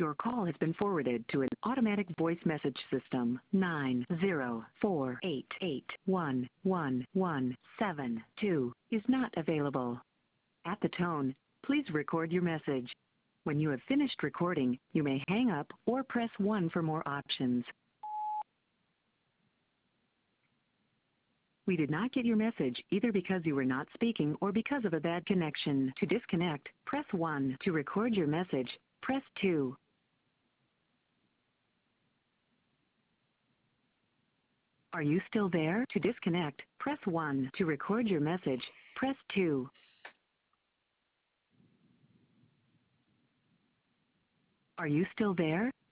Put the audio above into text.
Your call has been forwarded to an automatic voice message system. 90488111172 is not available. At the tone, please record your message. When you have finished recording, you may hang up or press 1 for more options. We did not get your message either because you were not speaking or because of a bad connection. To disconnect, press 1. To record your message, press 2. Are you still there? To disconnect, press 1. To record your message, press 2. Are you still there?